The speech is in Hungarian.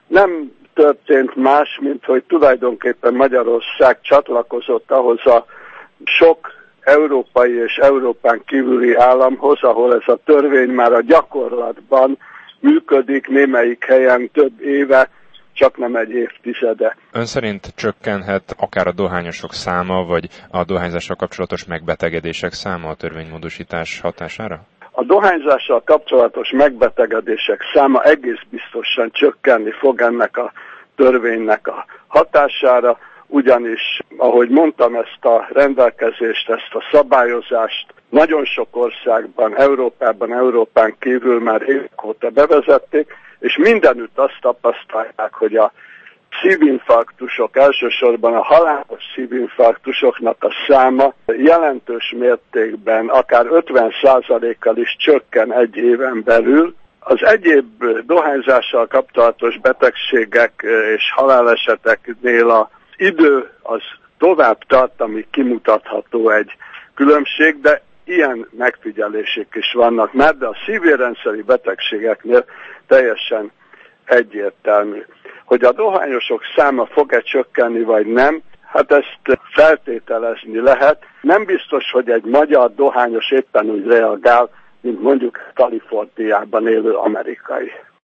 nem történt más, mint hogy tulajdonképpen Magyarország csatlakozott ahhoz a sok európai és Európán kívüli államhoz, ahol ez a törvény már a gyakorlatban működik, némelyik helyen több éve, csak nem egy évtizede. Ön szerint csökkenhet akár a dohányosok száma, vagy a dohányzással kapcsolatos megbetegedések száma a törvénymódosítás hatására? A dohányzással kapcsolatos megbetegedések száma egész biztosan csökkenni fog ennek a törvénynek a hatására, ugyanis, ahogy mondtam, ezt a rendelkezést, ezt a szabályozást nagyon sok országban, Európán kívül már évek óta bevezették, és mindenütt azt tapasztalják, hogy a szívinfarktusok, elsősorban a halálos szívinfarktusoknak a száma jelentős mértékben, akár 50%-kal is csökken egy éven belül. Az egyéb dohányzással kapcsolatos betegségek és haláleseteknél az idő az tovább tart, amíg kimutatható egy különbség, de ilyen megfigyelések is vannak már, de a szívérrendszeri betegségeknél teljesen egyértelmű. Hogy a dohányosok száma fog-e csökkenni, vagy nem, hát ezt feltételezni lehet. Nem biztos, hogy egy magyar dohányos éppen úgy reagál, mint mondjuk Kaliforniában élő amerikai.